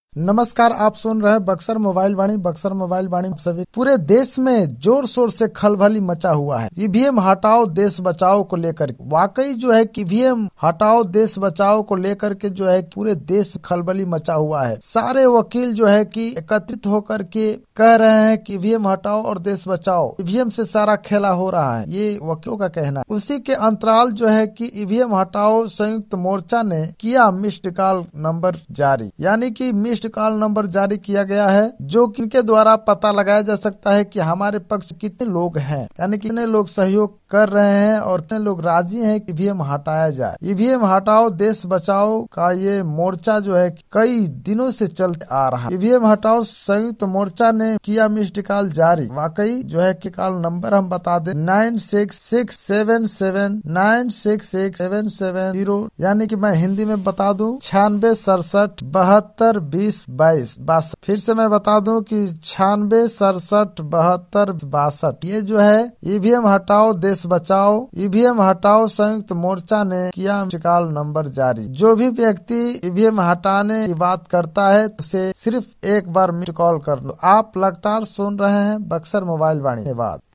नमस्कार, आप सुन रहे हैं बक्सर मोबाइल वाणी। बक्सर मोबाइल वाणी सभी पूरे देश में जोर शोर से खलबली मचा हुआ है ईवीएम हटाओ देश बचाओ को लेकर। वाकई जो है कि ईवीएम हटाओ देश बचाओ को लेकर के जो है पूरे देश खलबली मचा हुआ है। सारे वकील जो है कि एकत्रित होकर के कह रहे हैं कि ईवीएम हटाओ और देश बचाओ, ईवीएम से सारा खेला हो रहा है, ये वकीलों का कहना है। उसी के अंतराल जो है कि ईवीएम हटाओ संयुक्त मोर्चा ने किया मिस्ड कॉल नंबर जारी, यानी कि मिस्ड कॉल नंबर जारी किया गया है, जो इनके द्वारा पता लगाया जा सकता है कि हमारे पक्ष कितने लोग हैं, यानी कितने लोग सहयोग कर रहे हैं और कितने लोग राजी हैं कि ईवीएम हटाया जाए। ईवीएम हटाओ देश बचाओ का ये मोर्चा जो है कई दिनों से चलते आ रहा है। ईवीएम हटाओ संयुक्त मोर्चा ने किया मिस्ड कॉल जारी। वाकई जो है कि कॉल नंबर हम बता दें 9667796677 यानी कि मैं हिंदी में बता दूं 9667722022। फिर से मैं बता दूं कि 9667722062। ये जो है ईवीएम हटाओ देश बचाओ, ईवीएम हटाओ संयुक्त मोर्चा ने किया मिस्ड कॉल नंबर जारी। जो भी व्यक्ति ईवीएम हटाने की बात करता है उसे सिर्फ एक बार मिस्ड कॉल कर लो। आप लगातार सुन रहे हैं बक्सर मोबाइल वाणी। धन्यवाद।